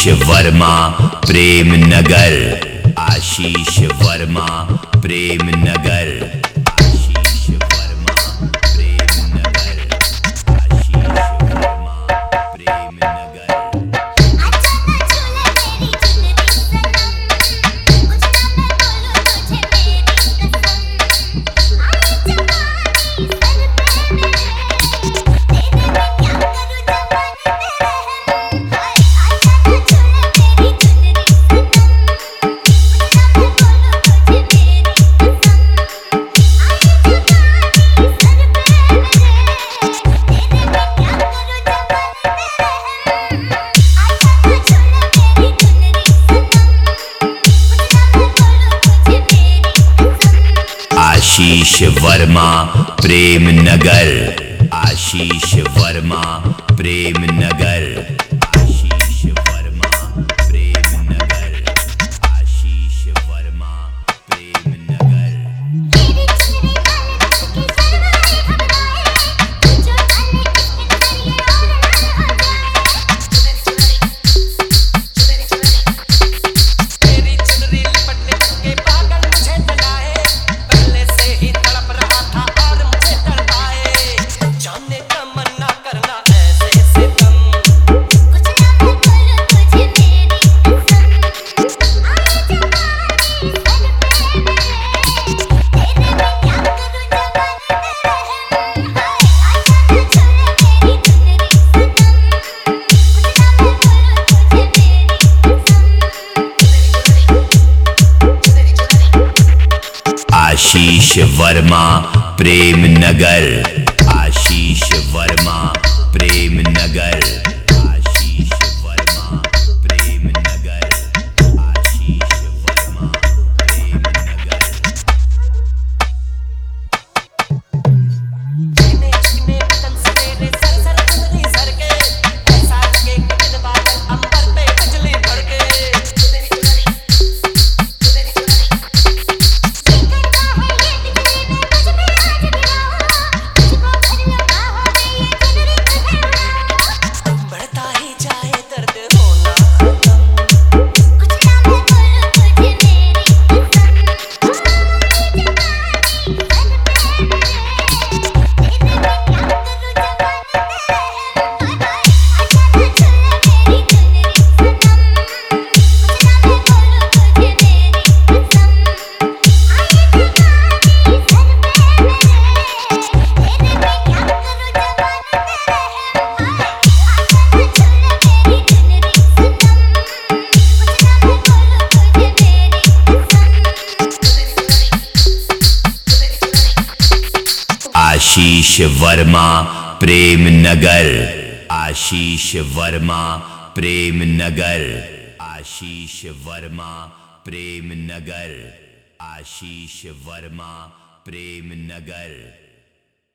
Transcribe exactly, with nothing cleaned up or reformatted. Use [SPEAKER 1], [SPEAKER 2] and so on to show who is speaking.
[SPEAKER 1] वर्मा प्रेम नगर, आशीष वर्मा प्रेम नगर, आशीष वर्मा प्रेम नगर, आशीष वर्मा प्रेम नगर। आशीष वर्मा प्रेम नगर, आशीष वर्मा प्रेम नगर, आशीष वर्मा प्रेम नगर, आशीष वर्मा प्रेम नगर। आशीष वर्मा प्रेम नगर, आशीष वर्मा प्रेम नगर, आशीष वर्मा प्रेम नगर, आशीष वर्मा प्रेम नगर।
[SPEAKER 2] चिकने चिकने बदन सवेरे सर सर चुनरी सर के, ऐसा लगे कि दिन बादल अंबर पे बिजली भड़के।
[SPEAKER 1] आशीष वर्मा प्रेम नगर, आशीष वर्मा प्रेम नगर, आशीष वर्मा प्रेम नगर, आशीष वर्मा प्रेम नगर।